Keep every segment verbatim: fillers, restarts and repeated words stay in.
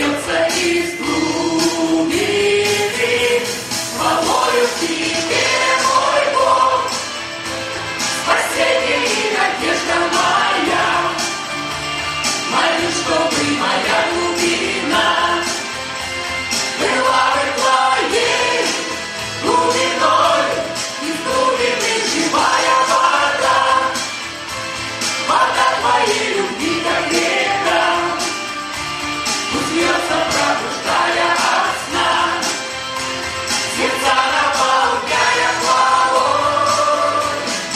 льется из глубины. Хвалою Тебе, мой Бог, спасение и надежда моя. Молюсь, чтобы моя глубина была бы Твоей глубиной, из глубины живая вода, вода Твоей любви как река, пусть льется, пробуждая от сна, сердца наполняя хвалой.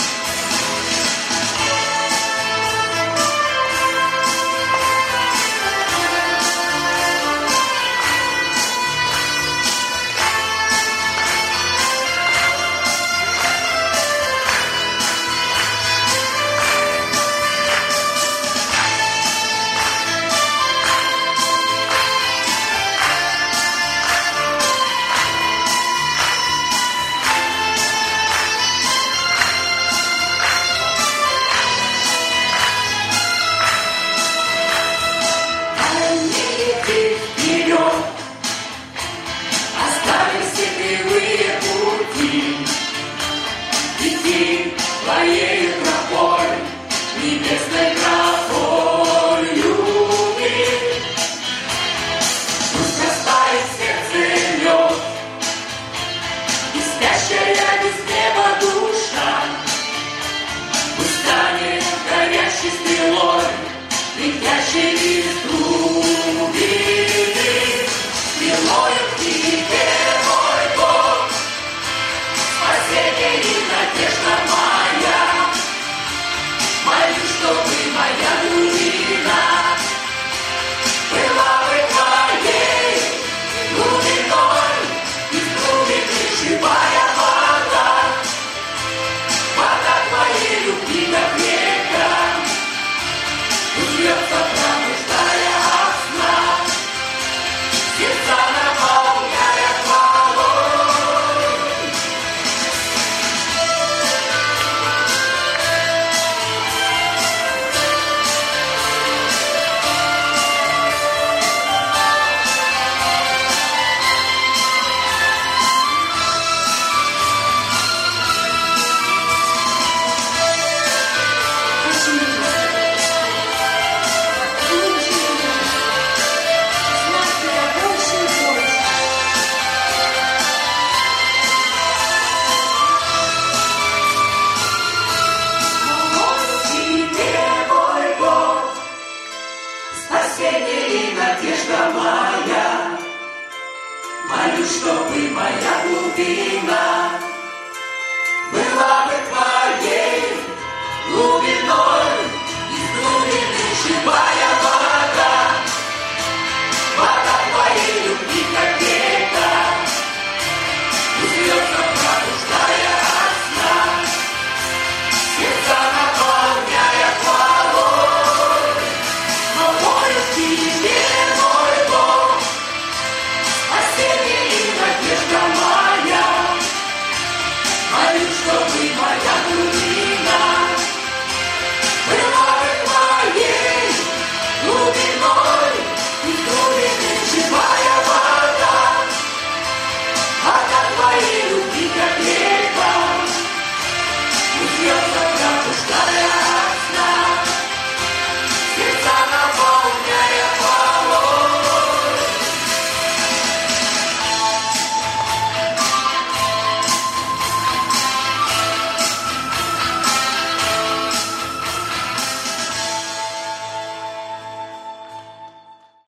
Твоей тропой, небесной тропой любви. Пусть растает в сердце лед, и спящая без неба душа пусть станет горящей стрелой, летящей из глубины. Стрелою к Тебе, мой Бог, спасение и надежда моя. Молюсь, чтобы моя глубина была бы Твоей глубиной, из глубины живая вода, вода Твоей любви как река, пусть льется, пробуждая от сна, сердца наполняя хвалой. Спасение и надежда моя. Молюсь, чтобы моя глубина была бы